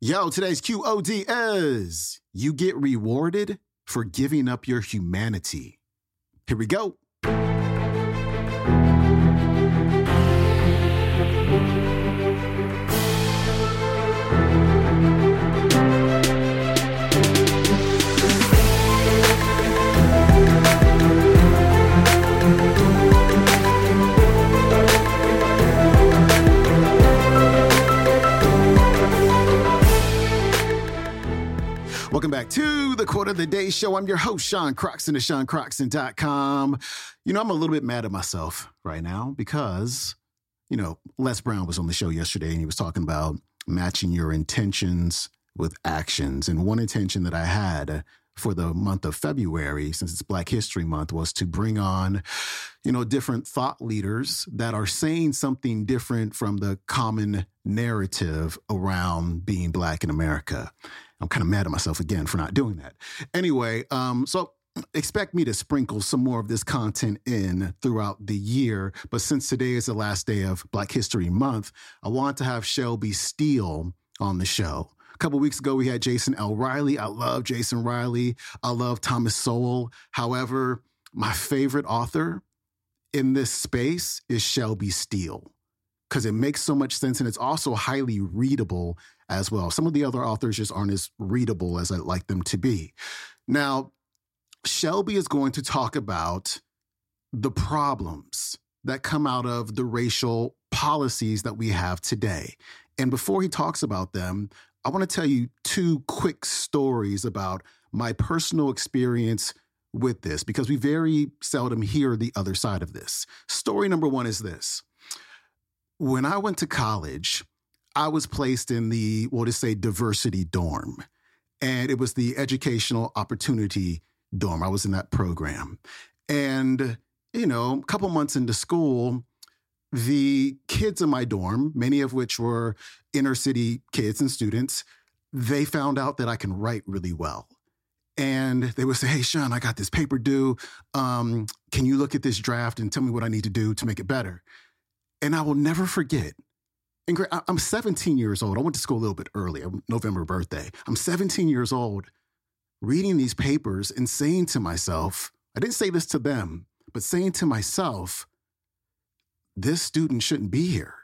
Yo, today's QOD is you get rewarded for giving up your humanity. Here we go. Welcome back to the Quote of the Day Show. I'm your host, Sean Croxton of SeanCroxton.com. I'm a little bit mad at myself right now because, Les Brown was on the show yesterday and he was talking about matching your intentions with actions. And one intention that I had for the month of February, since it's Black History Month, was to bring on, different thought leaders that are saying something different from the common narrative around being Black in America. I'm kind of mad at myself again for not doing that. Anyway, so expect me to sprinkle some more of this content in throughout the year. But since today is the last day of Black History Month, I want to have Shelby Steele on the show. A couple of weeks ago, we had Jason L. Riley. I love Jason Riley. I love Thomas Sowell. However, my favorite author in this space is Shelby Steele because it makes so much sense and it's also highly readable as well. Some of the other authors just aren't as readable as I'd like them to be. Now, Shelby is going to talk about the problems that come out of the racial policies that we have today. And before he talks about them, I want to tell you two quick stories about my personal experience with this, because we very seldom hear the other side of this. Story number one is this. When I went to college, I was placed in the, diversity dorm. And it was the educational opportunity dorm. I was in that program. And, a couple months into school, the kids in my dorm, many of which were inner city kids and students, they found out that I can write really well. And they would say, hey, Sean, I got this paper due. Can you look at this draft and tell me what I need to do to make it better? And I will never forget. And I'm 17 years old. I went to school a little bit early, November birthday. I'm 17 years old, reading these papers and saying to myself, I didn't say this to them, but saying to myself, this student shouldn't be here.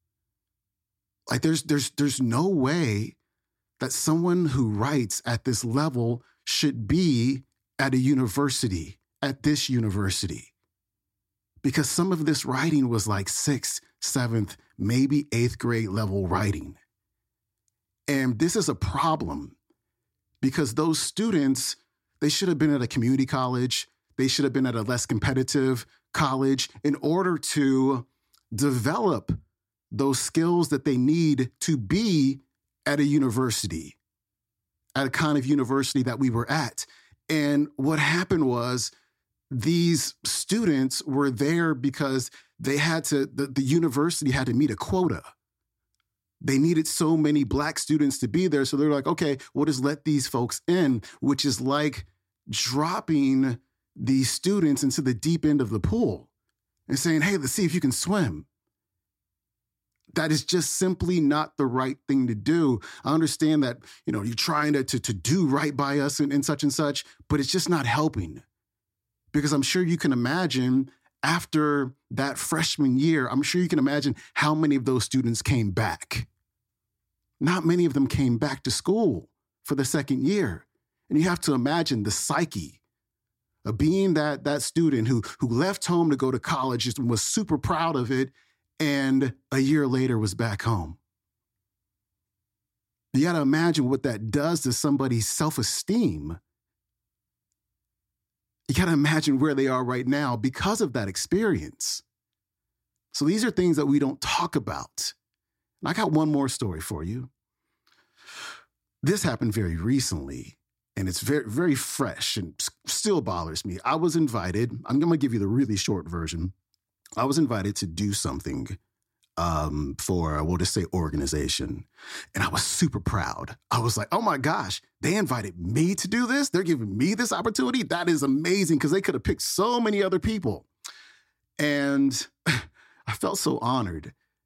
Like there's no way that someone who writes at this level should be at a university, at this university. Because some of this writing was like 6th, 7th, maybe 8th grade level writing. And this is a problem because those students, they should have been at a community college. They should have been at a less competitive college in order to develop those skills that they need to be at a university, at a kind of university that we were at. And what happened was these students were there because they had to, the university had to meet a quota. They needed so many Black students to be there. So they're like, okay, we'll just let these folks in, which is like dropping these students into the deep end of the pool and saying, hey, let's see if you can swim. That is just simply not the right thing to do. I understand that, you're trying to do right by us and such, but it's just not helping. Because I'm sure you can imagine after that freshman year, I'm sure you can imagine how many of those students came back. Not many of them came back to school for the second year. And you have to imagine the psyche of being that student who left home to go to college and was super proud of it, and a year later was back home. You got to imagine what that does to somebody's self-esteem. You got to imagine where they are right now because of that experience. So these are things that we don't talk about. And I got one more story for you. This happened very recently, and it's very, very fresh and still bothers me. I was invited. I'm going to give you the really short version. I was invited to do something for, organization. And I was super proud. I was like, oh my gosh, they invited me to do this? They're giving me this opportunity? That is amazing because they could have picked so many other people. And I felt so honored.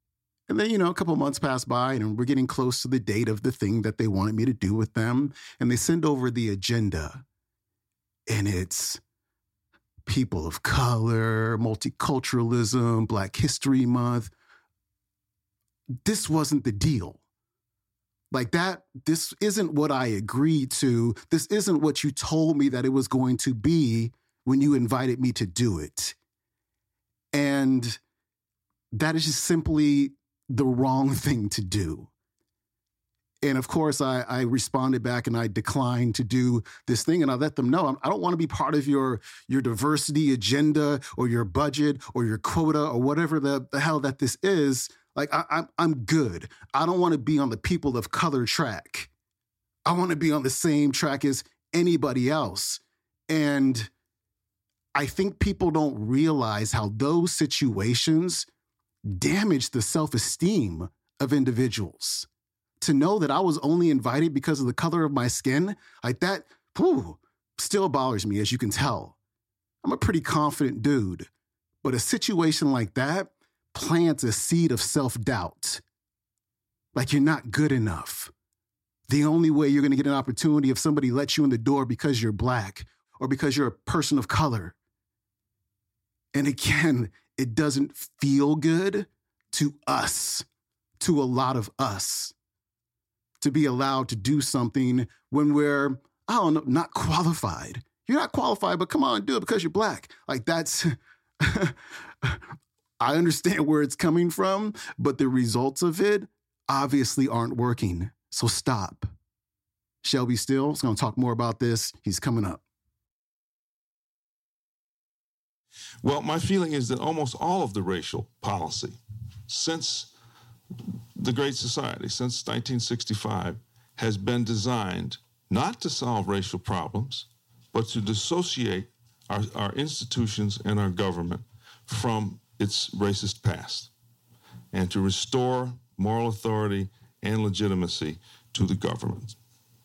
And then, a couple of months pass by and we're getting close to the date of the thing that they wanted me to do with them. And they send over the agenda. And it's people of color, multiculturalism, Black History Month. This wasn't the deal. Like that, this isn't what I agreed to. This isn't what you told me that it was going to be when you invited me to do it. And that is just simply the wrong thing to do. And of course, I responded back and I declined to do this thing. And I let them know, I don't want to be part of your diversity agenda or your budget or your quota or whatever the hell that this is. Like, I'm good. I don't want to be on the people of color track. I want to be on the same track as anybody else. And I think people don't realize how those situations damage the self-esteem of individuals. To know that I was only invited because of the color of my skin, like that, still bothers me, as you can tell. I'm a pretty confident dude, but a situation like that plants a seed of self-doubt. Like you're not good enough. The only way you're going to get an opportunity if somebody lets you in the door because you're Black or because you're a person of color. And again, it doesn't feel good to us, to a lot of us, to be allowed to do something when we're, not qualified. You're not qualified, but come on, do it because you're Black. Like that's, I understand where it's coming from, but the results of it obviously aren't working. So stop. Shelby Steele is going to talk more about this. He's coming up. Well, my feeling is that almost all of the racial policy since the Great Society, since 1965, has been designed not to solve racial problems, but to dissociate our institutions and our government from its racist past and to restore moral authority and legitimacy to the government.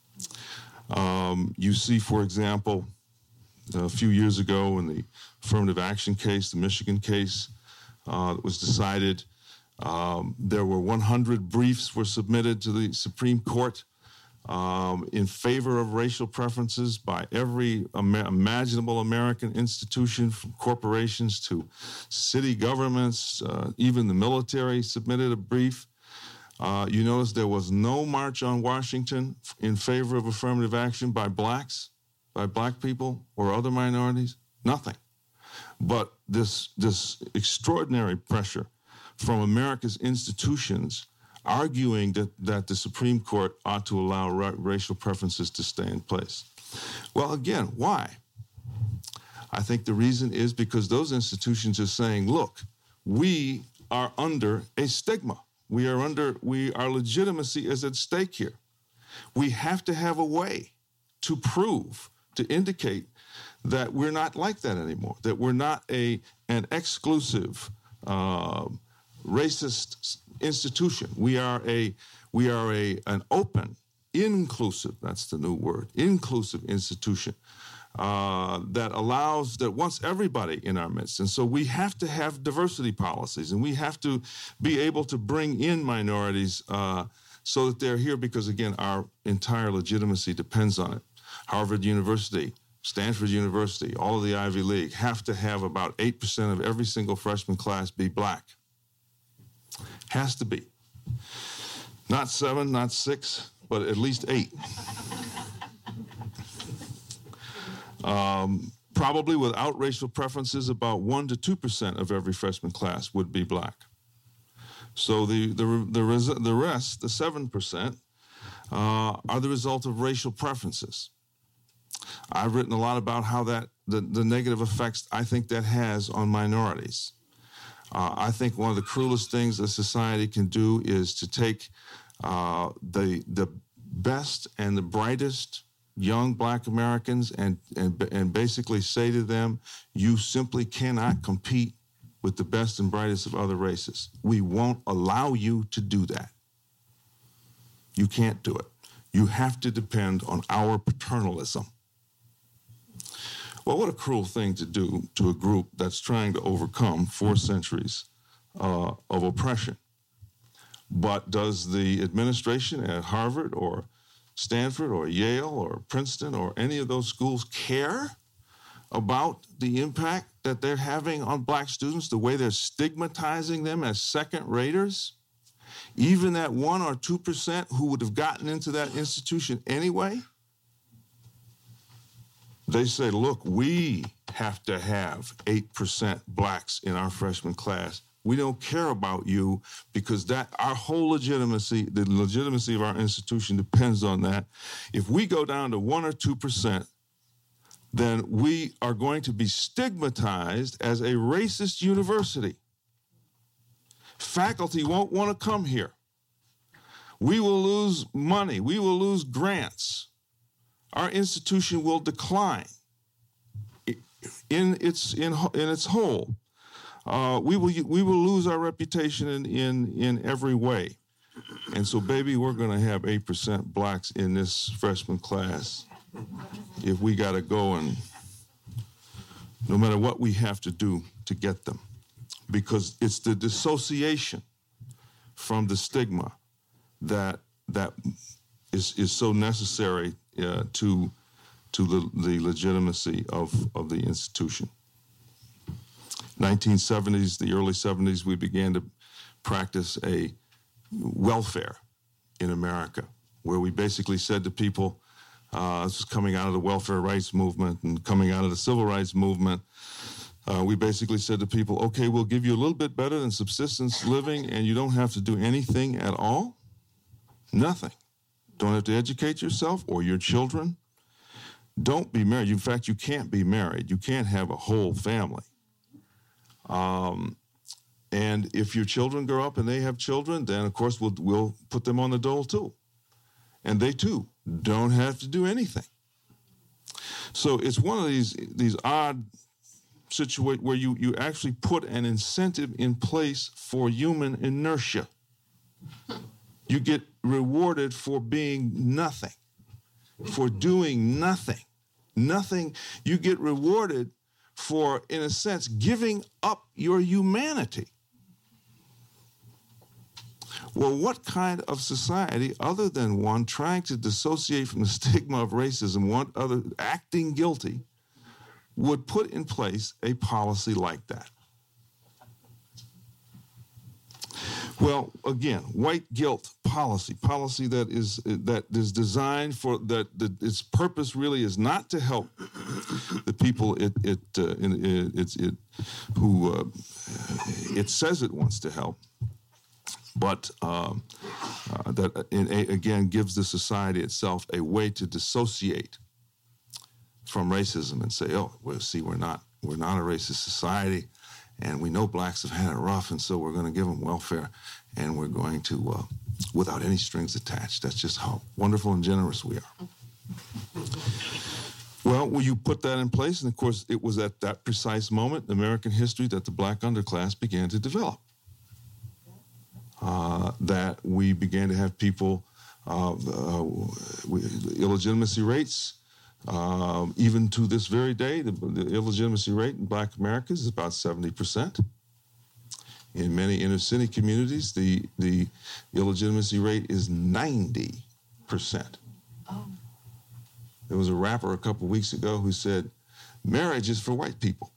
You see, for example, a few years ago in the affirmative action case, the Michigan case that was decided, there were 100 briefs were submitted to the Supreme Court in favor of racial preferences by every imaginable American institution, from corporations to city governments, even the military submitted a brief. You notice there was no march on Washington in favor of affirmative action by blacks, by Black people or other minorities, nothing. But this extraordinary pressure from America's institutions arguing that the Supreme Court ought to allow racial preferences to stay in place. Well, again, why? I think the reason is because those institutions are saying, look, we are under a stigma. Our legitimacy is at stake here. We have to have a way to prove, to indicate that we're not like that anymore, that we're not an exclusive, racist institution. We are an open, inclusive, that's the new word, inclusive institution that wants everybody in our midst. And so we have to have diversity policies, and we have to be able to bring in minorities so that they're here because, again, our entire legitimacy depends on it. Harvard University, Stanford University, all of the Ivy League have to have about 8% of every single freshman class be Black. Has to be. Not 7, not 6, but at least 8. Probably without racial preferences, about 1 to 2% of every freshman class would be Black. So the rest, the 7%, are the result of racial preferences. I've written a lot about how the negative effects I think that has on minorities. I think one of the cruelest things a society can do is to take the best and the brightest young Black Americans and basically say to them, you simply cannot compete with the best and brightest of other races. We won't allow you to do that. You can't do it. You have to depend on our paternalism. Well, what a cruel thing to do to a group that's trying to overcome 4 centuries of oppression. But does the administration at Harvard or Stanford or Yale or Princeton or any of those schools care about the impact that they're having on black students, the way they're stigmatizing them as second-raters? Even that 1 or 2% who would have gotten into that institution anyway? They say, look, we have to have 8% blacks in our freshman class. We don't care about you because that our whole legitimacy, the legitimacy of our institution depends on that. If we go down to 1 or 2%, then we are going to be stigmatized as a racist university. Faculty won't want to come here. We will lose money. We will lose grants. Our institution will decline in its whole. We will lose our reputation in every way. And so, baby, we're going to have 8% blacks in this freshman class if we got to go and no matter what we have to do to get them. Because it's the dissociation from the stigma that is so necessary to the legitimacy of the institution. 1970s, the early 70s, we began to practice a welfare in America, where we basically said to people, this is coming out of the welfare rights movement and coming out of the civil rights movement, we basically said to people, okay, we'll give you a little bit better than subsistence living and you don't have to do anything at all. Nothing. Don't have to educate yourself or your children. Don't be married. In fact, you can't be married. You can't have a whole family. And if your children grow up and they have children, then of course we'll put them on the dole too. And they too don't have to do anything. So it's one of these odd situations where you actually put an incentive in place for human inertia. You get rewarded for being nothing, for doing nothing. Nothing. You get rewarded for, in a sense, giving up your humanity. Well, what kind of society, other than one trying to dissociate from the stigma of racism, one other acting guilty, would put in place a policy like that? Well, again, white guilt policy that is designed for that its purpose really is not to help the people who it says it wants to help, but that again gives the society itself a way to dissociate from racism and say, oh, well, see, we're not a racist society. And we know blacks have had it rough, and so we're going to give them welfare, and we're going to, without any strings attached. That's just how wonderful and generous we are. Well, you put that in place, and of course, it was at that precise moment in American history that the black underclass began to develop. That we began to have people, illegitimacy rates. Even to this very day, the illegitimacy rate in black America is about 70%. In many inner city communities, the illegitimacy rate is 90%. Oh. There was a rapper a couple of weeks ago who said, marriage is for white people.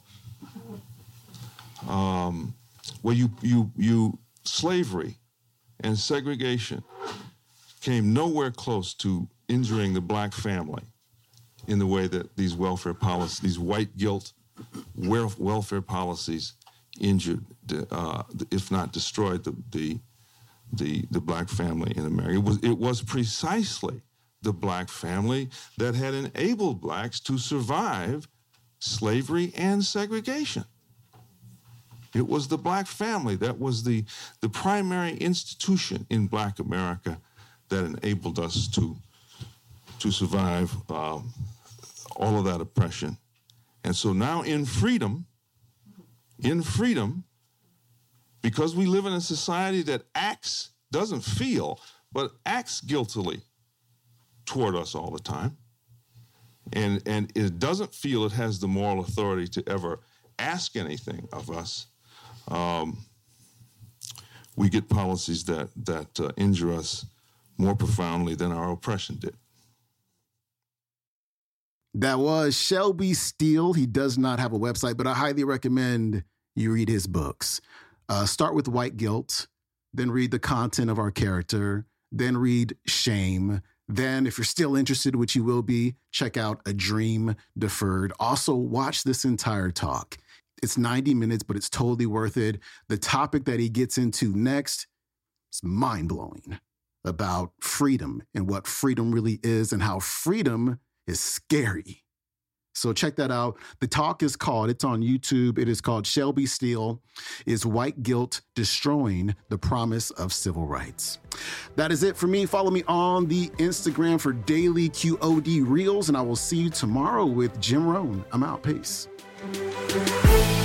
Well, slavery and segregation came nowhere close to injuring the black family in the way that these welfare policies, these white guilt welfare policies injured, if not destroyed, the black family in America. It was precisely the black family that had enabled blacks to survive slavery and segregation. It was the black family that was the primary institution in black America that enabled us to survive all of that oppression. And so now in freedom, because we live in a society that doesn't feel, but acts guiltily toward us all the time, and it doesn't feel it has the moral authority to ever ask anything of us, we get policies that injure us more profoundly than our oppression did. That was Shelby Steele. He does not have a website, but I highly recommend you read his books. Start with White Guilt, then read the content of our character, then read Shame. Then, if you're still interested, which you will be, check out A Dream Deferred. Also, watch this entire talk. It's 90 minutes, but it's totally worth it. The topic that he gets into next is mind-blowing about freedom and what freedom really is and how freedom is scary. So check that out. The talk is called, it's on YouTube. It is called Shelby Steele, Is White Guilt Destroying the Promise of Civil Rights? That is it for me. Follow me on the Instagram for daily QOD Reels, and I will see you tomorrow with Jim Rohn. I'm out. Peace.